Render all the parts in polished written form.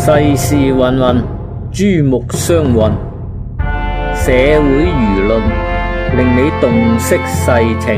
世事芸芸，珠目相混，社會輿論令你洞悉世情。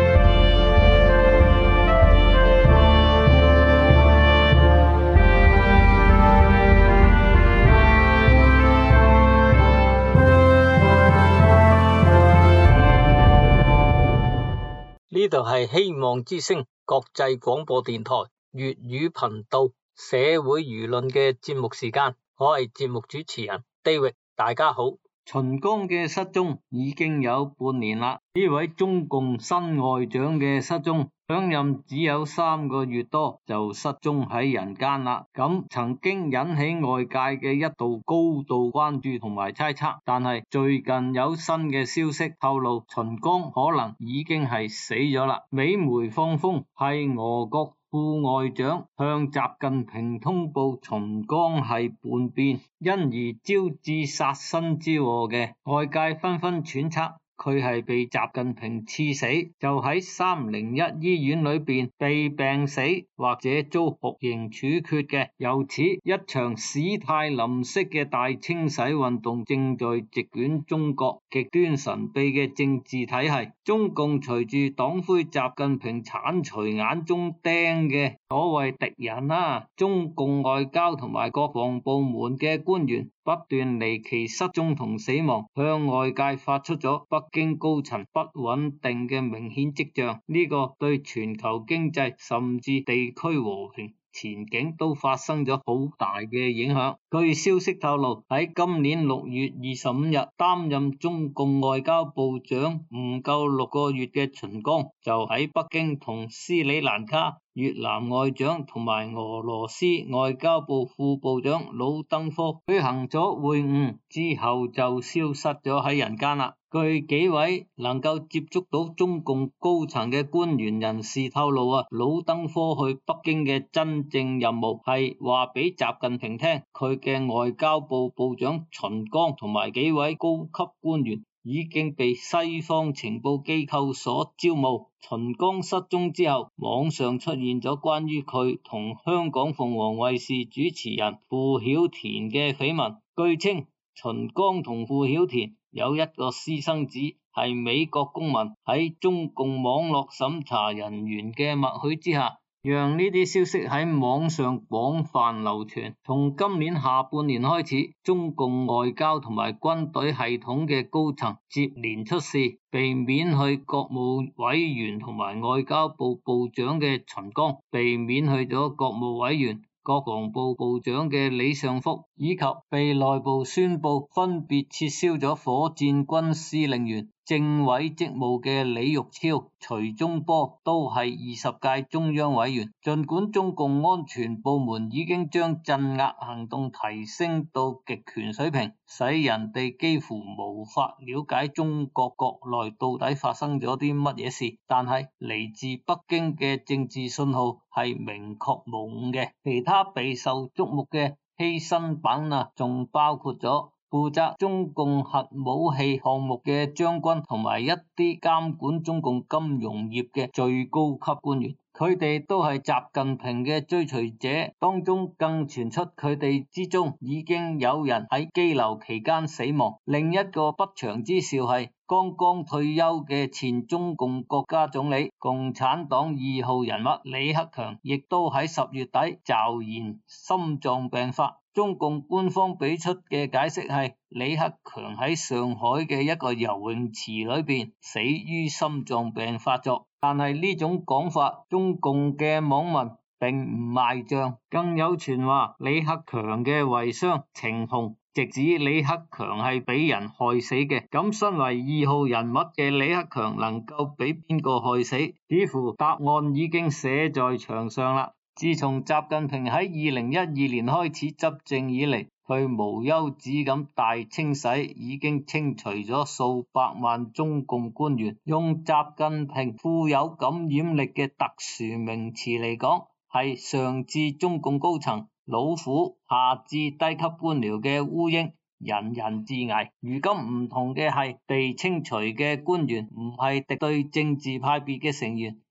呢度係希望之聲國際廣播電台粵語頻道社會輿論嘅節目時間，我係節目主持人 David， 大家好。秦剛嘅失蹤已經有半年啦，呢位中共新外長嘅失蹤，上任只有3個月多就失蹤喺人間啦。咁曾經引起外界嘅一度高度關注同埋猜測，但係最近有新嘅消息透露，秦剛可能已經係死咗啦。美媒放風係俄國副外長向習近平通報秦剛係叛變，因而招致殺身之禍嘅，外界紛紛揣測佢係被習近平刺死，就喺301醫院裏邊被病死或者遭酷刑處決嘅。由此一場史泰林式嘅大清洗運動正在席捲中國極端神秘嘅政治體系。中共隨住黨魁習近平剷除眼中釘嘅所謂敵人啦，中共外交同埋國防部門嘅官員不斷離奇失蹤同死亡，向外界發出咗北京高層不穩定嘅明顯跡象。呢個對全球經濟甚至地區和平前景都發生咗好大嘅影響。據消息透露，喺今年6月25日擔任中共外交部長唔夠6個月嘅秦剛，就喺北京同斯里蘭卡、越南外長同埋俄羅斯外交部副部長魯登科舉行咗會晤，之後就消失咗喺人間啦。據幾位能夠接觸到中共高層嘅官員人士透露，魯登科去北京嘅真正任務係話俾習近平聽，佢嘅外交部部長秦剛同埋幾位高級官員已經被西方情報機構所招募。秦剛失蹤之後，網上出現咗關於佢同香港鳳凰衛視主持人傅曉田嘅緋聞。據稱，秦剛同傅曉田有一個私生子係美國公民，喺中共網絡審查人員嘅默許之下，讓呢啲消息喺網上廣泛流傳。從今年下半年開始，中共外交同埋軍隊系統嘅高層接連出事，被免去國務委員同埋外交部部長嘅秦剛，被免去咗國務委員、國防部部長嘅李尚福，以及被內部宣布分別撤銷咗火箭軍司令員、政委職務嘅李玉超、徐忠波都係20屆中央委員。盡管中共安全部門已經將鎮壓行動提升到極權水平，使人哋幾乎無法了解中國國內到底發生咗啲乜嘢事，但係嚟自北京嘅政治信號係明確無誤嘅。其他備受矚目嘅犧牲品仲包括咗負責中共核武器項目嘅將軍同埋一啲監管中共金融業嘅最高級官員，佢哋都係習近平嘅追隨者，當中更傳出佢哋之中已經有人喺羈留期間死亡。另一個不祥之兆係剛剛退休嘅前中共國家總理、共產黨2號人物李克強，亦都喺10月底驟然心臟病發。中共官方俾出嘅解釋係李克強喺上海嘅一個游泳池裏邊死於心臟病發作，但係呢種講法，中共嘅網民並唔賣賬。更有傳話李克強嘅遺孀程虹直指李克強係俾人害死嘅。咁身為2號人物嘅李克強能夠俾邊個害死？似乎答案已經寫在牆上啦。自從習近平喺2012年開始執政以嚟，佢無休止咁大清洗，已經清除咗數百萬中共官員。用習近平富有感染力嘅特殊名詞嚟講，係上至中共高層老虎，下至低級官僚嘅烏蠅，人人自危。如今唔同嘅係，被清除嘅官員唔係敵對政治派別嘅成員，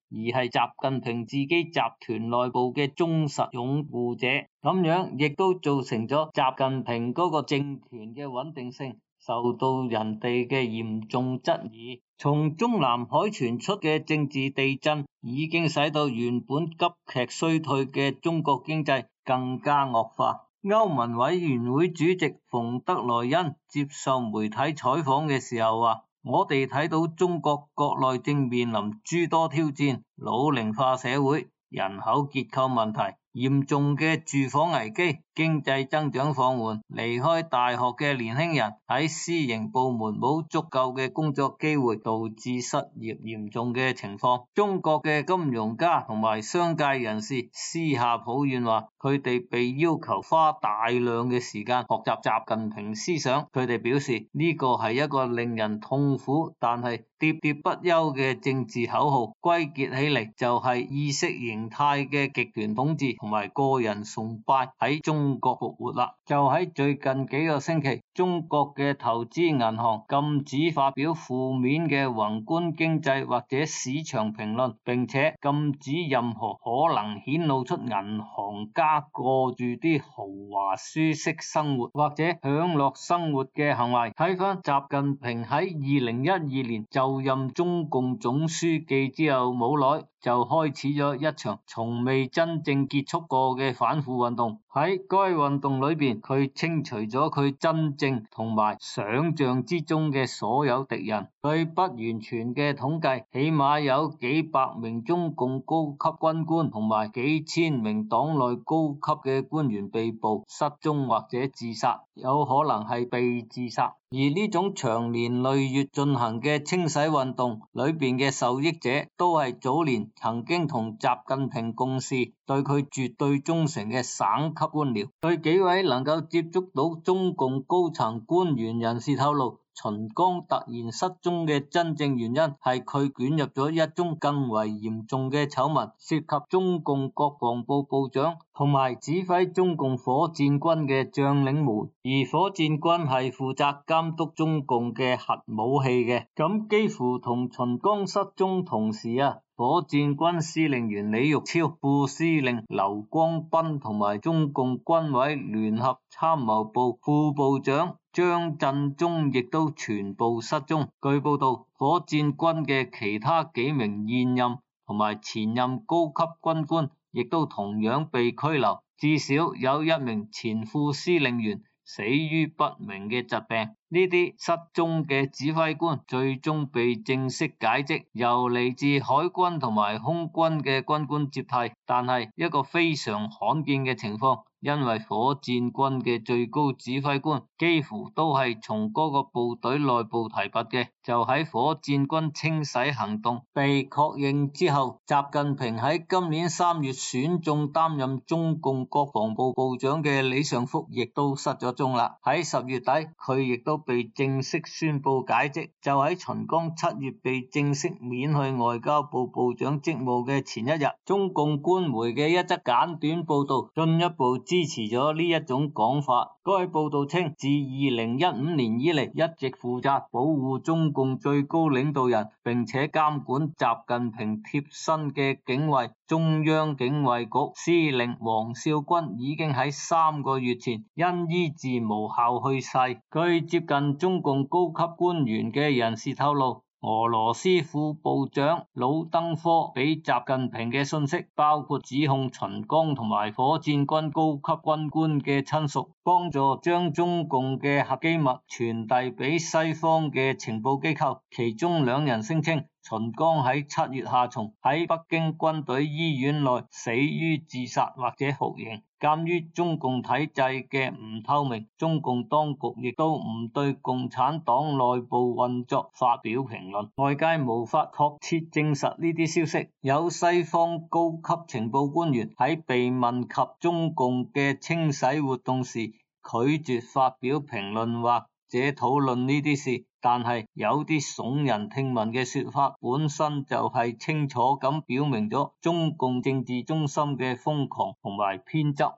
而係習近平自己集團內部嘅忠實擁護者，咁樣亦都造成咗習近平嗰個政權嘅穩定性受到人哋嘅嚴重質疑。從中南海傳出嘅政治地震，已經使到原本急劇衰退嘅中國經濟更加惡化。歐盟委員會主席馮德萊恩接受媒體採訪嘅時候話，我哋睇到中國國內正面臨諸多挑戰，老齡化社會、人口結構問題、嚴重嘅住房危機、經濟增長放緩、離開大學嘅年輕人喺私營部門冇足夠嘅工作機會，導致失業嚴重嘅情況。中國嘅金融家同埋商界人士私下抱怨話，佢哋被要求花大量嘅時間學習習近平思想。佢哋表示呢個係一個令人痛苦但係喋喋不休嘅政治口號，歸結起嚟就係意識形態嘅極權統治同埋個人崇拜喺中國復活啦。就喺最近幾個星期，中國嘅投資銀行禁止發表負面嘅宏觀經濟或者市場評論，並且禁止任何可能顯露出銀行家過住啲豪華舒適生活或者享樂生活嘅行為。睇返習近平喺2012年就任中共總書記之後冇耐，就開始咗一場從未真正結束過嘅反腐運動。喺該運動裏邊，佢清除咗佢真正同埋想象之中嘅所有敵人。據不完全嘅統計，起碼有幾百名中共高級軍官同埋幾千名黨內高級嘅官員被捕、失蹤或者自殺，有可能係被自殺。而呢種長年累月進行嘅清洗運動裏邊嘅受益者，都係早年曾經同習近平共事、對佢絕對忠誠嘅省級官僚。對幾位能夠接觸到中共高層官員人士透露，秦剛突然失蹤嘅真正原因係佢捲入咗一宗更為嚴重嘅醜聞，涉及中共國防部部長同埋指揮中共火箭軍嘅將領們，而火箭軍係負責監督中共嘅核武器嘅。咁幾乎同秦剛失蹤同時火箭軍司令員李玉超、副司令劉光斌同埋中共軍委聯合參謀部副部長張振中亦都全部失蹤。據報道，火箭軍嘅其他幾名現任同埋前任高級軍官亦都同樣被拘留，至少有一名前副司令員死於不明嘅疾病。呢啲失蹤嘅指揮官最終被正式解職，由嚟自海軍同埋空軍嘅軍官接替，但係一個非常罕見嘅情況，因為火箭軍嘅最高指揮官幾乎都係從嗰個部隊內部提拔嘅。就喺火箭軍清洗行動被確認之後，習近平喺今年3月選中擔任中共國防部部長嘅李尚福亦都失咗蹤啦。喺10月底，佢亦都被正式宣布解職。就喺秦剛7月被正式免去外交部部長職務嘅前一日，中共官媒嘅一則簡短報道進一步支持咗呢一種講法。該報道稱，自2015年以嚟一直負責保護中共最高領導人並且監管習近平貼身嘅警衛中央警衛局司令王少軍已經喺3個月前因醫治無效去世。據接近中共高級官員嘅人士透露，俄羅斯副部長魯登科俾習近平嘅信息包括指控秦剛同埋火箭軍高級軍官嘅親屬幫助將中共嘅核機密傳遞俾西方嘅情報機構，其中2人聲稱秦剛喺7月下旬喺北京軍隊醫院內死於自殺或者酷刑。鑒於中共體制嘅唔透明，中共當局亦都唔對共產黨內部運作發表評論，外界無法確切證實呢啲消息。有西方高級情報官員喺被問及中共嘅清洗活動時，拒絕發表評論或者討論呢啲事，但係有啲聳人聽聞嘅說法本身就係清楚咁表明咗中共政治中心嘅瘋狂同埋偏執。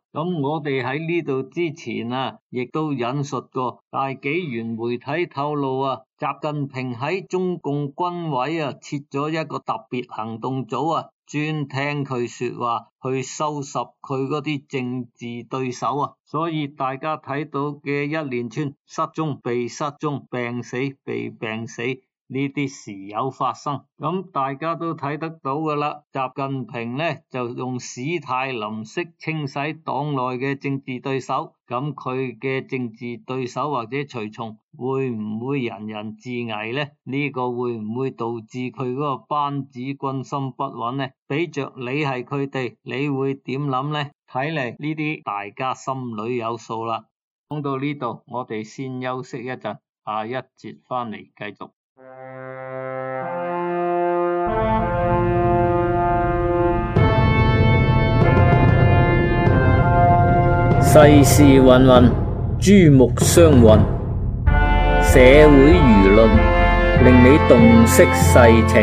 咁我哋喺呢度之前亦都引述過大紀元媒體透露習近平喺中共軍委設咗一個特別行動組專聽佢說話，去收拾佢嗰啲政治對手所以大家睇到嘅一連串失蹤被失蹤、病死被病死呢啲時有發生，咁大家都睇得到噶啦。習近平呢就用史泰林式清洗黨內嘅政治對手，咁佢嘅政治對手或者隨從會唔會人人自危呢？呢個會唔會導致佢嗰個班子軍心不穩呢？比着你係佢哋，你會點諗呢？睇嚟呢啲大家心裏有數啦。講到呢度，我哋先休息一陣，下一節翻嚟繼續。世事芸芸，珠目相混，社會輿論令你洞悉世情。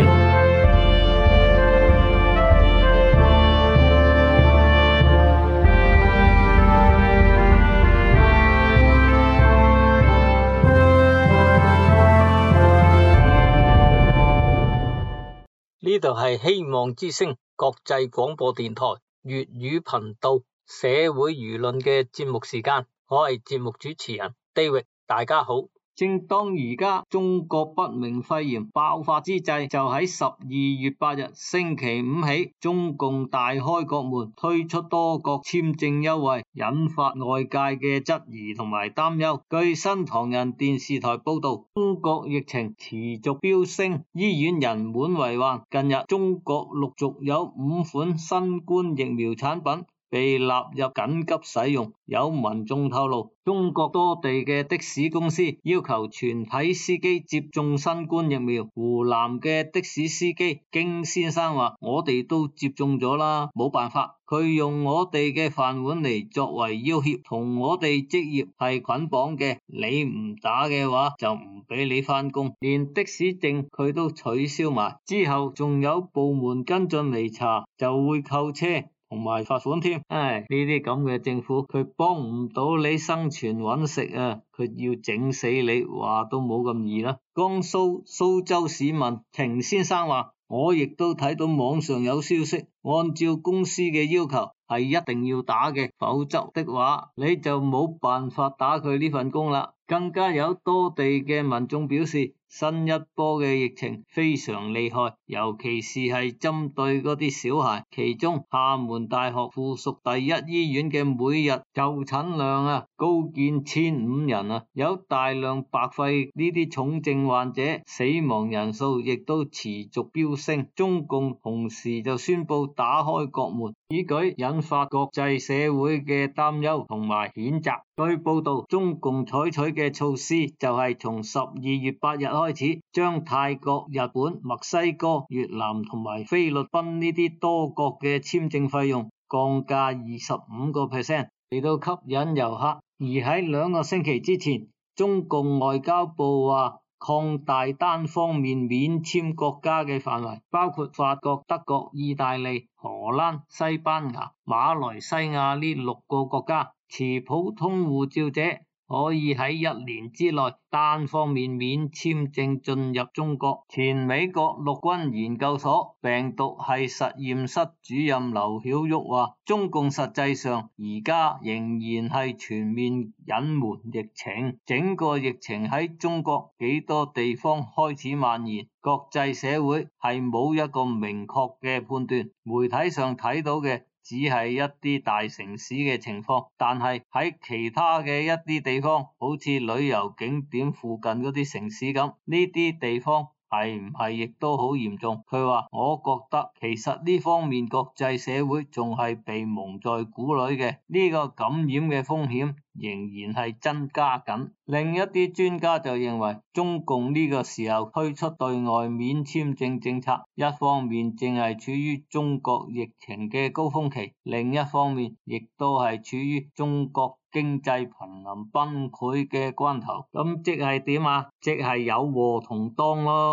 呢度係希望之聲國際廣播電台粵語頻道社會輿論嘅節目時間，我係節目主持人 David， 大家好。正當而家中國不明肺炎爆發之際，就喺12月8日星期五起，中共大開國門，推出多國簽證優惠，引發外界嘅質疑同埋擔憂。據新唐人電視台報道，中國疫情持續飆升，醫院人滿為患。近日中國陸續有5款新冠疫苗產品被納入緊急使用，有民眾透露，中國多地嘅的士公司要求全體司機接種新冠疫苗。湖南嘅的士司機經先生話：我哋都接種咗啦，冇辦法，佢用我哋嘅飯碗嚟作為要挾，同我哋職業係捆綁嘅，你唔打嘅話就唔俾你返工，連的士證佢都取消埋，之後仲有部門跟進嚟查，就會扣車同埋罰款添。呢啲咁嘅政府，佢幫唔到你生存揾食佢要整死你，話都冇咁易啦。江蘇蘇州市民程先生話：我亦都睇到網上有消息，按照公司嘅要求係一定要打嘅，否則的話你就冇辦法打佢呢份工啦。更加有多地嘅民眾表示，新一波嘅疫情非常厲害，尤其是係針對嗰啲小孩。其中廈門大學附屬第一醫院嘅每日就診量高見1500人有大量白肺呢啲重症患者，死亡人數亦都持續飆升。中共同時就宣布打開國門，此舉引發國際社會嘅擔憂同埋譴責。據報道，中共採取嘅措施就係從12月8日開始，將泰國、日本、墨西哥、越南同埋菲律賓呢啲多國嘅簽證費用降價25%，嚟到吸引遊客。而喺2個星期之前，中共外交部話擴大單方面免簽國家嘅範圍，包括法國、德國、意大利、荷蘭、西班牙、馬來西亞呢6個國家，持普通護照者可以喺1年之內單方面免簽證進入中國。前美國陸軍研究所病毒系實驗室主任劉曉旭話：中共實際上而家仍然係全面隱瞞疫情，整個疫情喺中國幾多地方開始蔓延，國際社會係冇一個明確嘅判斷。媒體上睇到嘅只係一啲大城市嘅情況，但係喺其他嘅一啲地方，好似旅遊景點附近嗰啲城市咁，呢啲地方係唔係亦都好嚴重？佢話：我覺得其實呢方面國際社會仲係被蒙在鼓裏嘅，呢個感染嘅風險仍然係增加緊。另一啲專家就認為，中共呢個時候推出對外免簽證政策，一方面正係處於中國疫情嘅高峰期，另一方面亦都係處於中國經濟瀕臨崩潰嘅關頭。咁即係點啊？即係有禍同當咯。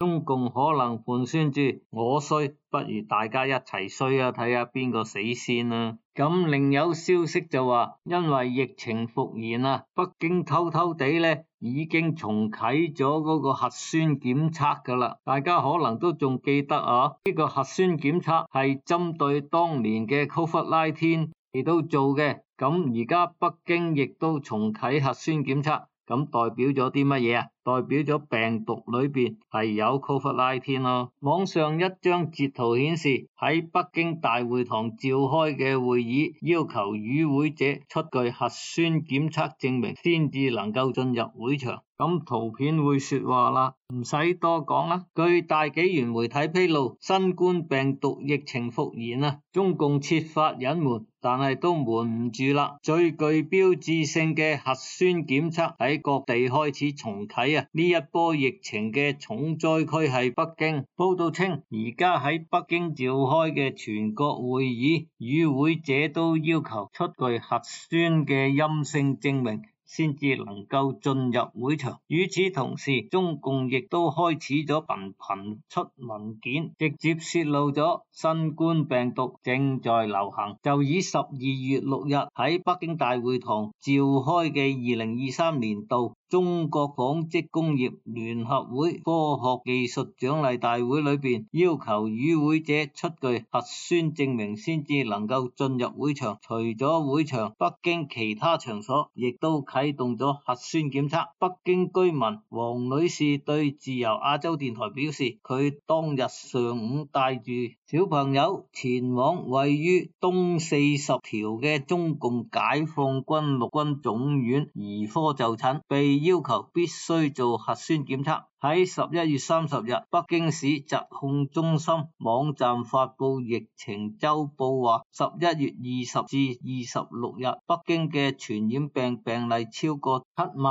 中共可能盤算住我衰，不如大家一齊衰啊，睇下邊個死先啊。咁另有消息就話，因為疫情復燃啊，北京偷偷地咧已經重啟咗嗰個核酸檢測噶啦。大家可能都仲記得啊，呢個核酸檢測係針對當年嘅 COVID-19嚟到做嘅。咁而家北京亦都重啟核酸檢測，咁代表咗啲乜嘢啊？代表咗病毒裏邊係有 COVID-19咯。網上一張截圖顯示，喺北京大會堂召開嘅會議，要求與會者出具核酸檢測證明先至能夠進入會場。咁圖片會說話啦，唔使多講啦。據大紀元媒體披露，新冠病毒疫情復燃啊，中共設法隱瞞，但係都瞞唔住啦。最具標誌性嘅核酸檢測喺各地開始重啟啊！呢一波疫情嘅重災區係北京。報道稱，而家喺北京召開嘅全國會議，與會者都要求出具核酸嘅陰性證明，先至能夠進入會場。與此同時，中共亦都開始咗頻出文件，直接泄露咗新冠病毒正在流行。就以12月6日喺北京大會堂召開嘅2023年度中國紡織工業聯合會科學技術獎勵大會裏邊，要求與會者出具核酸證明先至能夠進入會場。除咗會場，北京其他場所亦都啟動咗核酸檢測。北京居民黃女士對自由亞洲電台表示，佢當日上午帶住小朋友前往位於東40條嘅中共解放軍陸軍總院兒科就診，被要求必須做核酸檢測。喺11月30日，北京市疾控中心網站發布疫情週報話，11月20至26日，北京嘅傳染病病例超過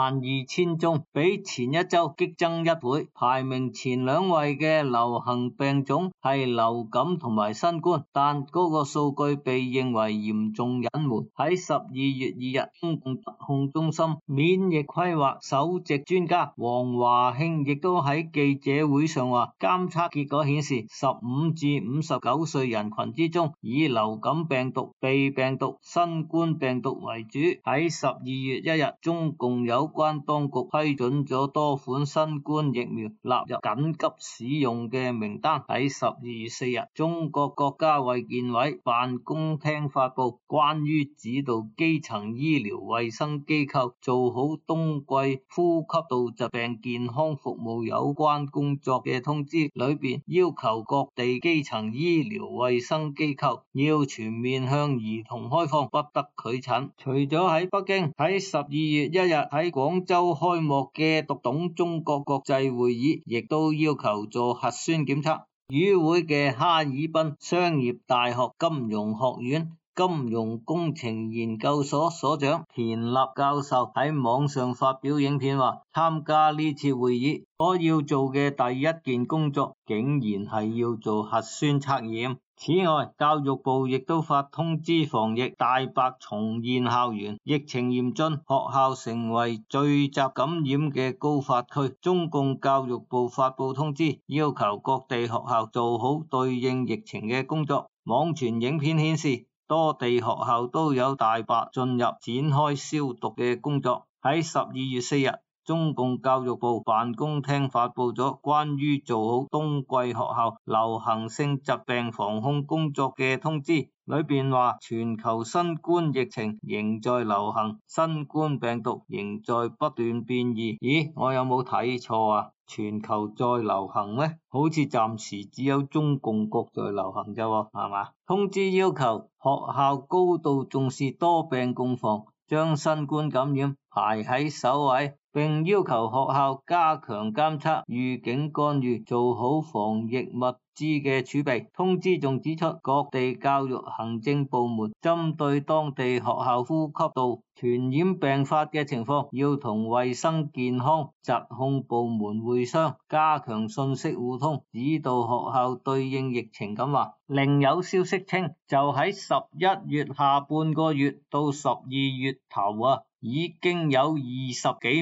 72000宗，比前一周激增1倍。排名前2位嘅流行病種係流感同埋新冠，但嗰個數據被認為嚴重隱瞞。喺12月2日，中共疾控中心免疫規劃首席專家王華慶亦都喺記者會上話，監測結果顯示15至59歲人群之中，以流感病毒、鼻病毒、新冠病毒為主。喺12月1日，中共有關當局批准咗多款新冠疫苗納入緊急使用嘅名單。喺12月4日，中國國家衛健委辦公廳發布關於指導基層醫療衛生機構做好冬季呼吸道疾病健康服務有關工作嘅通知，裏邊要求各地基層醫療衛生機構要全面向兒童開放，不得拒診。除咗喺北京，喺12月1日喺廣州開幕嘅讀懂中國國際會議，亦都要求做核酸檢測。與會嘅哈爾濱商業大學金融學院金融工程研究所所長田立教授喺網上發表影片話，參加呢次會議，我要做嘅第一件工作竟然係要做核酸測驗。此外，教育部亦都發通知防疫，大白重現校園，疫情嚴峻，學校成為聚集感染嘅高發區。中共教育部發布通知，要求各地學校做好對應疫情嘅工作。網傳影片顯示，多地學校都有大白進入展開消毒嘅工作。喺12月4日，中共教育部辦公廳發布咗關於做好冬季學校流行性疾病防控工作嘅通知，裏邊話全球新冠疫情仍在流行，新冠病毒仍在不斷變異。咦，我有冇睇錯啊？全球在流行咩？好似暫時只有中共國在流行啫，係嘛？通知要求學校高度重視多病共防，將新冠感染排喺首位，並要求學校加強監測、預警干預，做好防疫物資嘅儲備。通知仲指出，各地教育行政部門針對當地學校呼吸道傳染病發嘅情況，要同衛生健康疾控部門會商，加強信息互通，指導學校對應疫情。咁話，另有消息稱，就喺11月下半個月到12月頭已經有20幾名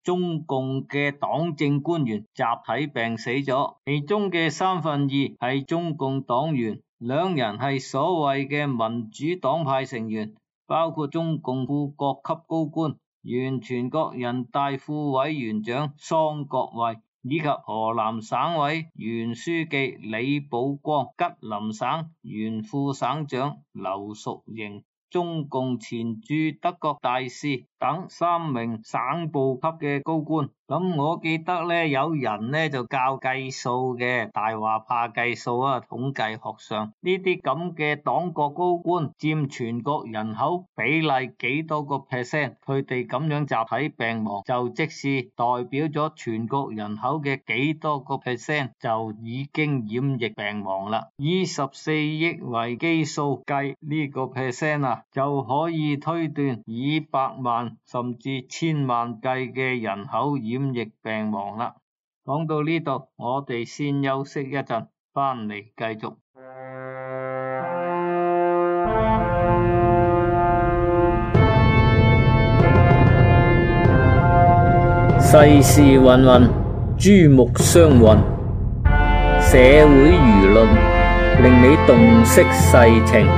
中共嘅黨政官員集體病死咗，其中嘅2/3係中共黨員，2人係所謂嘅民主黨派成員，包括中共副國級高官原全國人大副委員長桑國衛，以及河南省委原書記李寶光、吉林省原副省長劉淑瑩、中共前駐德國大使等3名省部級嘅高官。咁我記得呢，有人呢就教計數嘅，大話怕計數啊，統計學上呢啲咁嘅黨國高官佔全國人口比例幾多個 percent， 佢哋咁樣集體病亡就即是代表咗全國人口嘅幾多個 percent 就已經染疫病亡啦。以14億為基數計呢個 percent 啊，就可以推斷以百萬甚至千萬計嘅人口染疫病亡啦。講到呢度，我哋先休息一陣，翻嚟繼續。世事芸芸，珠目相混，社會輿論令你洞悉世情。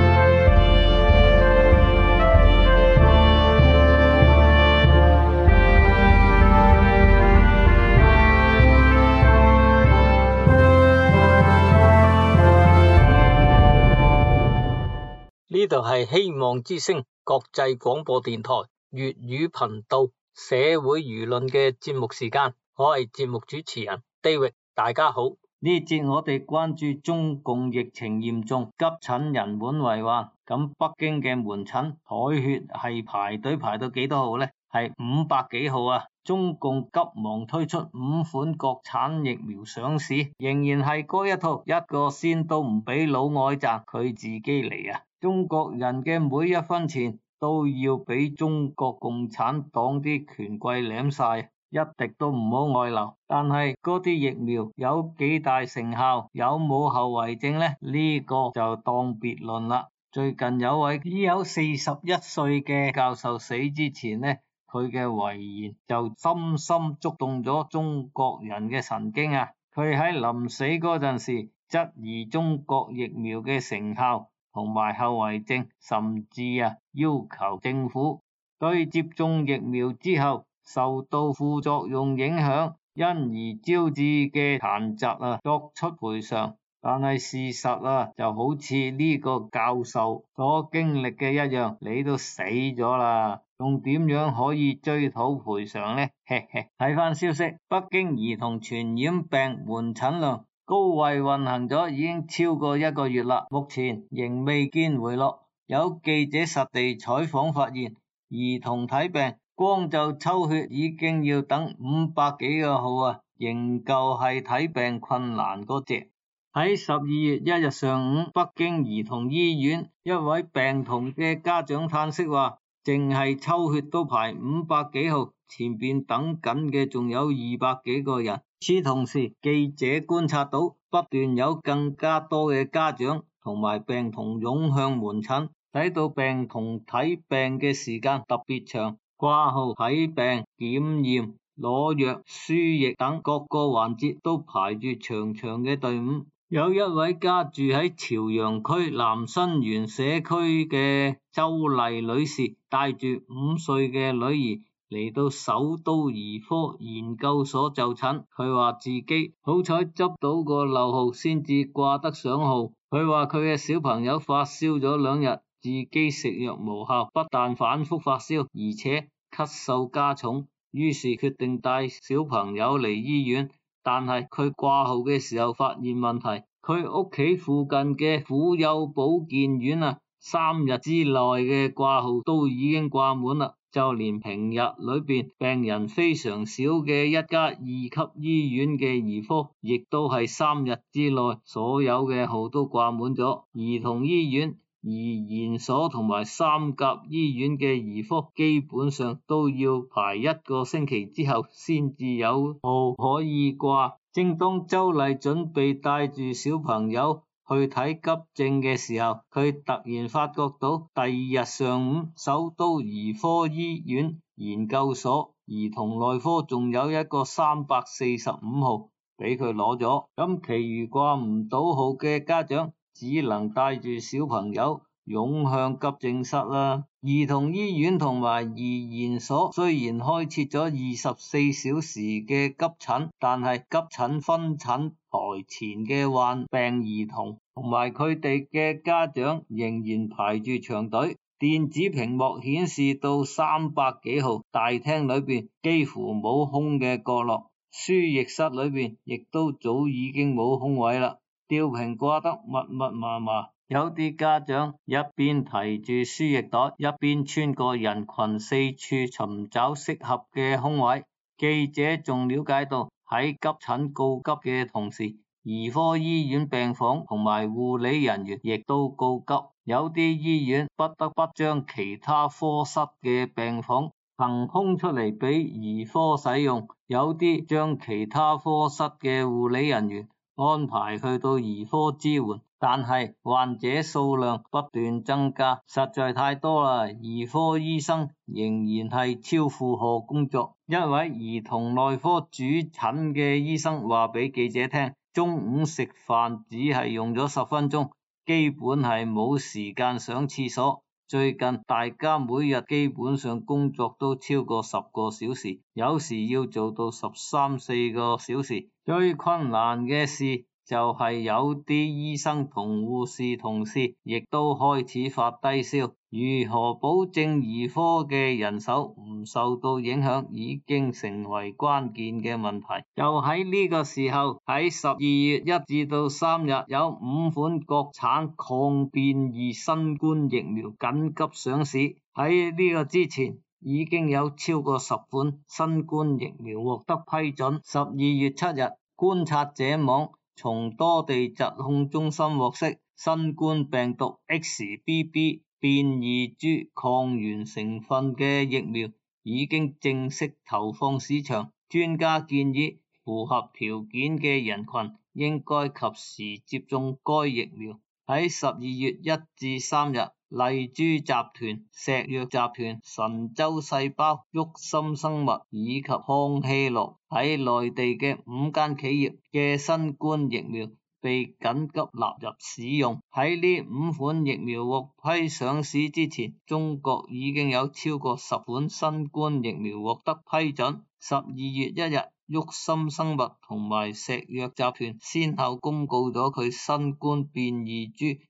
呢度係希望之聲國際廣播電台粵語頻道社會輿論嘅節目時間，我係節目主持人 David， 大家好。呢節我哋關注中共疫情嚴重，急診人滿為患。咁北京嘅門診採血係排隊排到幾多號呢？係500幾號啊！中共急忙推出5款國產疫苗上市，仍然係嗰一套，一個仙都唔俾老外賺，佢自己嚟啊！中國人嘅每一分錢都要俾中國共產黨啲權貴舐晒，一滴都唔好外流。但係嗰啲疫苗有幾大成效，有冇後遺症呢？呢個就當別論啦。最近有位只有41歲嘅教授死之前呢，佢嘅遺言就深深觸動咗中國人嘅神經啊！佢喺臨死嗰陣時質疑中國疫苗嘅成效同埋後遺症，甚至要求政府對接種疫苗之後受到副作用影響因而招致嘅殘疾作出賠償。但係事實就好似呢個教授所經歷嘅一樣，你都死咗啦，仲點樣可以追討賠償呢？睇翻消息，北京兒童傳染病門診量高位運行咗已經超過1個月啦，目前仍未見回落。有記者實地採訪發現，兒童睇病光就抽血已經要等500幾個號啊，仍舊係睇病困難嗰隻。喺12月1日上午，北京兒童醫院一位病童嘅家長嘆息話，淨係抽血都排500幾號，前邊等緊嘅仲有200幾個人。與此同時，記者觀察到不斷有更加多嘅家長同埋病童湧向門診，睇到病童睇病嘅時間特別長，掛號、睇病、檢驗、攞藥、輸液等各個環節都排住長長嘅隊伍。有一位家住喺朝陽區南新園社區嘅周麗女士，帶住5歲嘅女兒嚟到首都兒科研究所就診。佢話自己好彩執到個漏號先至掛得上號。佢話佢嘅小朋友發燒咗2日，自己食藥無效，不但反覆發燒，而且咳嗽加重，於是決定帶小朋友嚟醫院。但係佢掛號嘅時候發現問題，佢屋企附近嘅婦幼保健院3日之內嘅掛號都已經掛滿啦，就連平日裏邊病人非常少嘅一家2級醫院嘅兒科，亦都係3日之內所有嘅號都掛滿咗。兒童醫院、兒研所同埋3甲醫院嘅兒科基本上都要排1個星期之後先至有號可以掛。正當周麗準備帶住小朋友去睇急症嘅時候，佢突然發覺到第2日上午首都兒科醫院研究所兒童內科仲有一個345號俾佢攞咗，咁其餘掛唔到號嘅家長只能帶住小朋友湧向急症室啦。兒童醫院同埋兒研所雖然開設咗24小時嘅急診，但係急診分診台前嘅患病兒童同埋佢哋嘅家長仍然排住長隊。電子屏幕顯示到300幾號，大廳裏邊幾乎冇空嘅角落，輸液室裏邊亦都早已經冇空位啦，吊瓶掛得密密麻麻。有啲家長一邊提住輸液袋，一邊穿過人群四處尋找適合嘅空位。記者仲了解到，喺急診告急嘅同時，兒科醫院病房同埋護理人員亦都告急。有啲醫院不得不將其他科室嘅病房騰空出嚟俾兒科使用，有啲將其他科室嘅護理人員安排去到兒科支援，但係患者數量不斷增加，實在太多啦，兒科醫生仍然係超負荷工作。一位兒童內科主診嘅醫生話俾記者聽，中午食飯只係用咗10分鐘，基本係冇時間上廁所。最近大家每日基本上工作都超過10個小時，有時要做到13、14個小時。最困難嘅事就係有啲醫生同護士同事亦都開始發低燒，如何保證兒科嘅人手唔受到影響，已經成為關鍵嘅問題。就喺呢個時候，喺12月1至到3日，有5款國產抗變異新冠疫苗緊急上市。喺呢個之前，已經有超過10款新冠疫苗獲得批准。12月7日，觀察者網從多地疾控中心獲悉，新冠病毒 XBB 變異株抗原成分嘅疫苗已經正式投放市場。專家建議，符合條件嘅人群應該及時接種該疫苗。喺12月1至3日，麗珠集團、石藥集團、神州細胞、沃森生物以及康希諾喺內地嘅5間企業嘅新冠疫苗被緊急納入使用。喺呢5款疫苗獲批上市之前，中國已經有超過10款新冠疫苗獲得批准。12月1日，沃森生物同埋石藥集團先後公告咗佢新冠變異株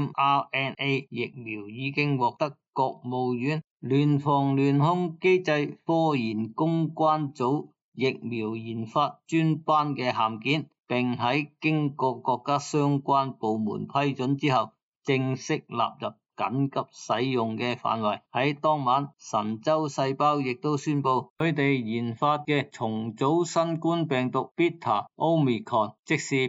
mRNA 疫苗已經獲得國務院聯防聯控機制科研攻關組疫苗研發專班嘅函件，並喺經過國家相關部門批准之後，正式納入緊急使用嘅範圍。喺當晚，神州細胞亦都宣布，佢哋研發嘅重組新冠病毒 Beta Omicron， 即是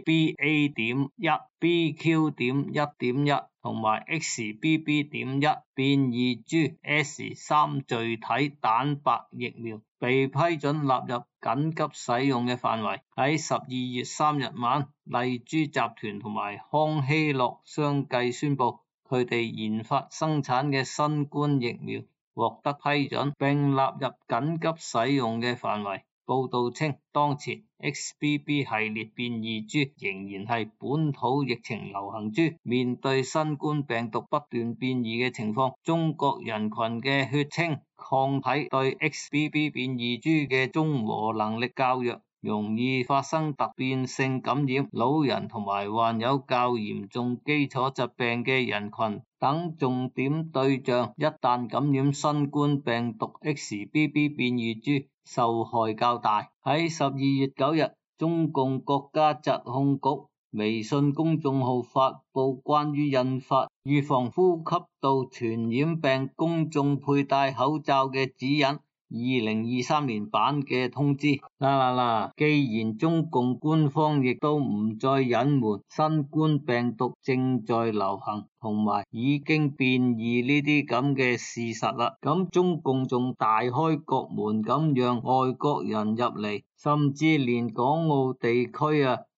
BA.1、BQ.1.1 同埋 XBB.1 變異株 S3 聚體蛋白疫苗，被批准納入緊急使用嘅範圍。喺12月3日晚，麗珠集團同埋康希諾相繼宣布，佢哋研發生產嘅新冠疫苗獲得批准，並納入緊急使用嘅範圍。報道稱，當前 XBB 系列變異株仍然係本土疫情流行株。面對新冠病毒不斷變異嘅情況，中國人群嘅血清抗體對 XBB 變異株嘅中和能力較弱，容易發生突變性感染。老人同埋患有較嚴重基礎疾病嘅人群等重點對象，一旦感染新冠病毒 XBB 變異株，受害較大。喺12月9日，中共國家疾控局微信公眾號發布關於印發預防呼吸道傳染病公眾佩戴口罩嘅指引2023年版嘅通知。既然中共官方亦都唔再隱瞞新冠病毒正在流行同埋已經變異呢啲咁嘅事實啦，咁中共仲大開國門咁讓外國人入嚟，甚至連港澳地區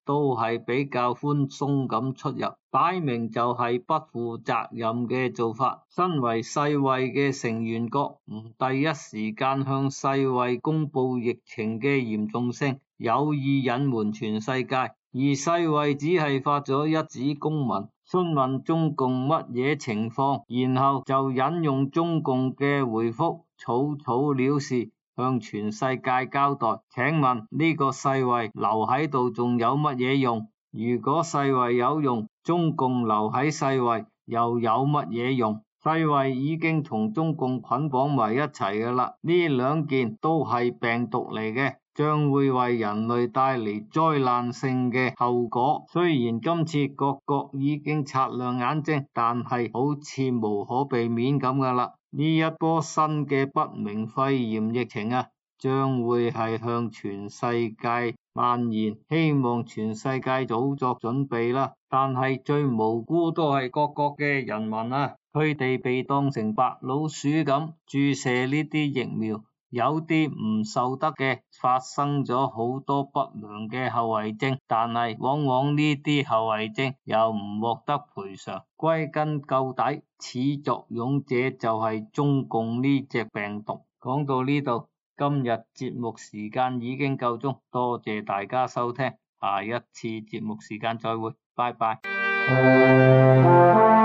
都係比較寬鬆咁出入，擺明就係不負責任嘅做法。身為世衛嘅成員國，唔第一時間向世衛公布疫情嘅嚴重性，有意隱瞞全世界，而世衛只係發咗一紙公文，詢問中共乜嘢情況，然後就引用中共嘅回覆，草草了事，向全世界交代。請問呢個世衛留喺度仲有乜嘢用？如果世衛有用，中共留喺世衛又有乜嘢用？世衛已經同中共捆綁埋一齊㗎喇，呢兩件都係病毒嚟嘅，將會為人類帶嚟災難性嘅後果。雖然今次各國已經擦亮眼睛，但係好似無可避免咁㗎喇。呢一波新嘅不明肺炎疫情啊，將會係向全世界蔓延，希望全世界早作準備啦。但係最無辜都係各國嘅人民啊，佢哋被當成白老鼠咁注射呢啲疫苗，有啲唔受得嘅，發生咗好多不良嘅後遺症，但係往往呢啲後遺症又唔獲得賠償。歸根究底，始作俑者就係中共呢隻病毒。講到呢度，今日節目時間已經夠鐘，多謝大家收聽，下一次節目時間再會，拜拜。